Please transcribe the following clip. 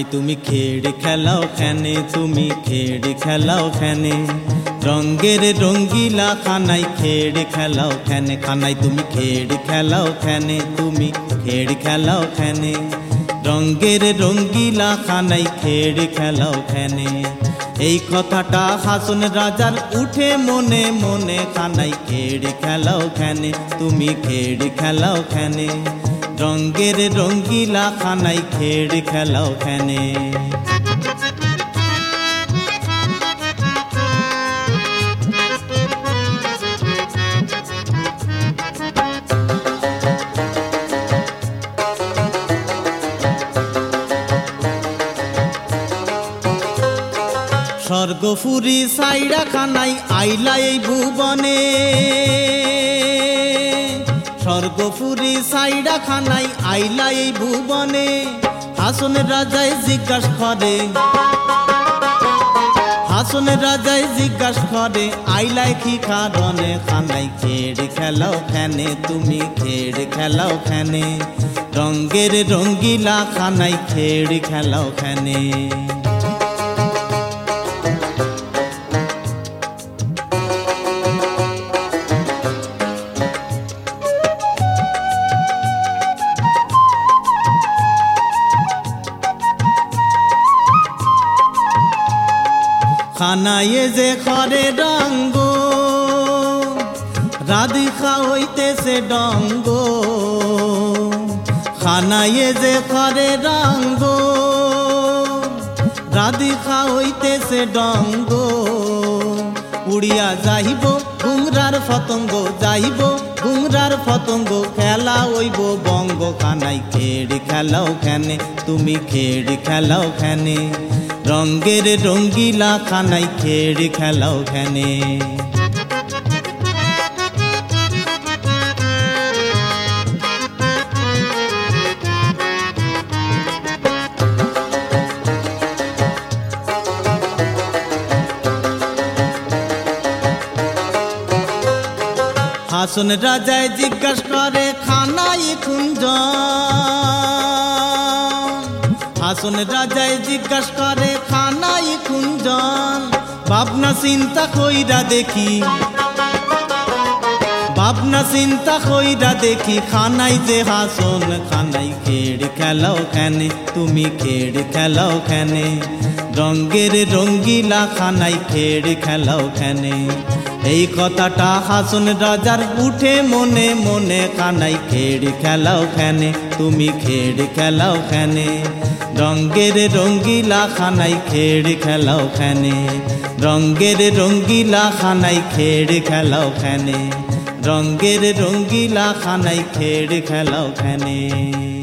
তুমি খেড় খেলাও খেনে, তুমি খেড় খেলাও খেনে, রঙ্গের রঙ্গিলা খানাই খেড় খেলাও খেনে। খানাই তুমি খেড় খেলাও খেনে, তুমি খেড় খেলাও খেনে, রঙ্গের রঙ্গিলা খানাই খেড় খেলাও খেনে। এই কথাটা হাসন রাজার উঠে মনে মনে, খানাই খেড় খেলাও খেনে, তুমি খেড় খেলাও খেনে, রঙ্গের রঙ্গিলা খানাই খেড় খেলাও খেনে। স্বর্গপুরী সাইরা খানাই আইলা এই ভুবনে, স্বর্গপুরী সাইরা খানাই আইলা এই ভুবনে। হাসন রাজায় জিজ্ঞাসা করে, হাসন রাজায় জিজ্ঞাসা করে, আইলাই কি কারণে? খানাই খেড় খেলাও খেনে, তুমি খেড় খেলাও খেনে, রঙ্গের রঙ্গিলা খানাই খেড় খেলাও খেনে। খানায়ে যে করে রঙ্গ, রাধিকা হইতেছে ডঙ্গ, খানায়ে যে করে রঙ্গ, রাধিকা হইতেছে ডঙ্গ। উড়িয়া যাইব ঘুংরার পতঙ্গ, যাইব ঘুংরার পতঙ্গ, খেলা হইব বঙ্গ। খানাই খেড় খেলাও খেনে, তুমি খেড় খেলাও খেনে, রঙ্গের রঙ্গিলা খানাই খেড় খেলাও খেনে। হাসন রাজায় জিজ্ঞাসা করে, খানাই কুঞ্জন, হাসন রাজায় জিজ্ঞাসা করে, খানাই কুঞ্জন। ভাবনা চিন্তা কইরা দেখি, ভাবনা চিন্তা কইরা দেখি, খানাই যে হাসন, খানাই খেড় খেলাও খেনে, তুমি খেড় খেলাও খেনে, রঙ্গের রঙ্গিলা খানাই খেড় খেলাও খেনে। এই কথাটা হাসন রাজার উঠে মনে মনে, খানাই খেড় খেলাও খেনে, তুমি খেড় খেলাও খেনে, রঙ্গের রঙ্গিলা খানাই খেড় খেলাও খেনে, রঙ্গের রঙ্গিলা খানাই খেড় খেলাও খেনে, রঙ্গের রঙ্গিলা খানাই খেড় খেলাও খেনে।